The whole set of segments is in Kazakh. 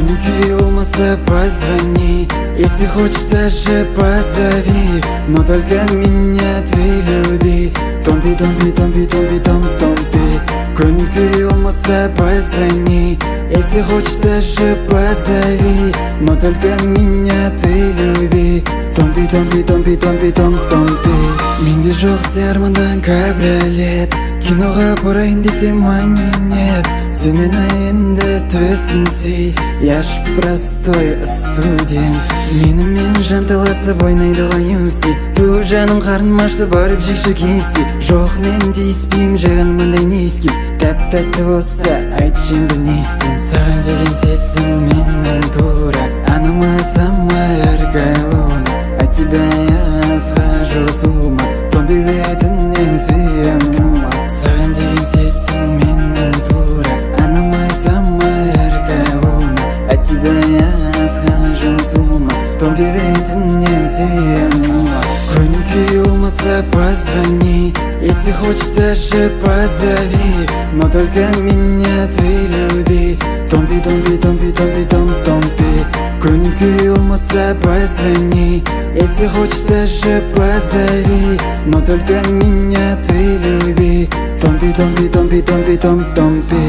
Көңіл болмаса позвони, если хочешь даже позови, но только меня ты люби. Томпи, томпи, томпи, томпи, том, томпи. Көңіл болмаса позвони, если хочешь даже позови, но только меня ты люби. Томпи, томпи, томпи, томпи, том, томпи. Менде жоқ сармандан кабриолет, киноға барайын десем мани нет. Сен мені енді түсінсей, я ж простой студент. Менімен жанталасып ойнайды ғой UFC. Ту жаным қарным ашты барып жекші KFC. Жоқ мен дейіспейм жаған мұндай не ескем. Тәп-тәтті болса айтшы енді не істейм. Саған деген сезім менің тура, анама самая аргайлуна. От тебя я схожу с ума, томпи бетінен сүйем ума. Саған деген сезім менің тура, анама самая аргайлуна. От тебя я схожу с ума, томпи бетінен сүйем ума. Көңіл болмаса позвони, если хочешь даже позови, но только меня ты люби. Томпи, томпи, томпи, томпи, том, томпи. Көңіл болмаса позвони, если хочешь даже позови, но только меня ты люби. Томпи, томпи, томпи, томпи, том, томпи.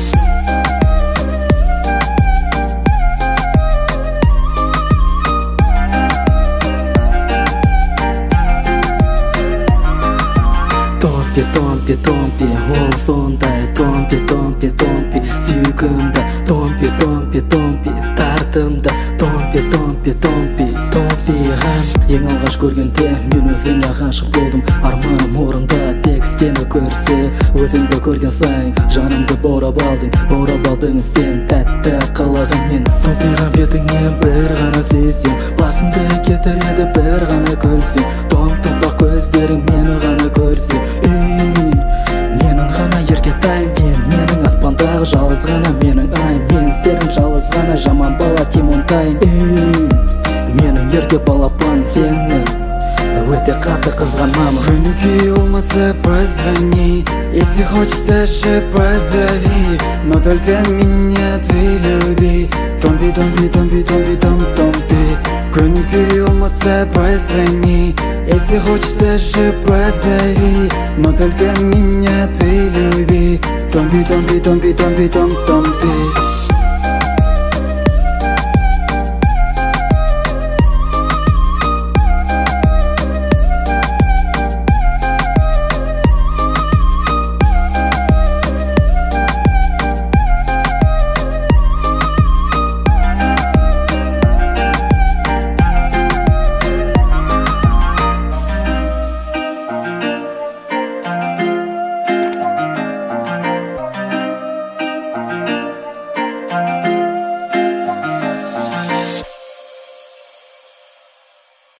Томпи, томпи, томпи, ол сондай. Томпи, томпи, томпи, сүйкімді. Томпи, томпи, томпи, тартымды. Томпи, томпи, томпи, томпиған. Ең алғаш көргенде мен өзіңе ғашық болдым. Арманым орында тек сені көрсе, өзіңді көрген сайын жанымды баурап алдың сен тәтті қылығыңмен. Томпиған бетіңнен бір ғана сезем, басымды кетіреді бір ғана көрсем. Том-томпақ көздерің мені ғана көрсе, менің ғана еркетайым ден, менің аспандағы жалғыз ғана менің айым. Мен сенің жалғыз ғана жаман бала тимонтайым. Менің ерке балапан сені өте қатты қызғанамын. Көңіл болмаса позвони, если хочешь даже позови, но только меня ты люби. Томпи, томпи, томпи, томпи, том, томпи. Көңіл болмаса позвони, если хочешь даже позови, но только меня ты люби. Томпи, томпи, томпи, томпи, том, томпи.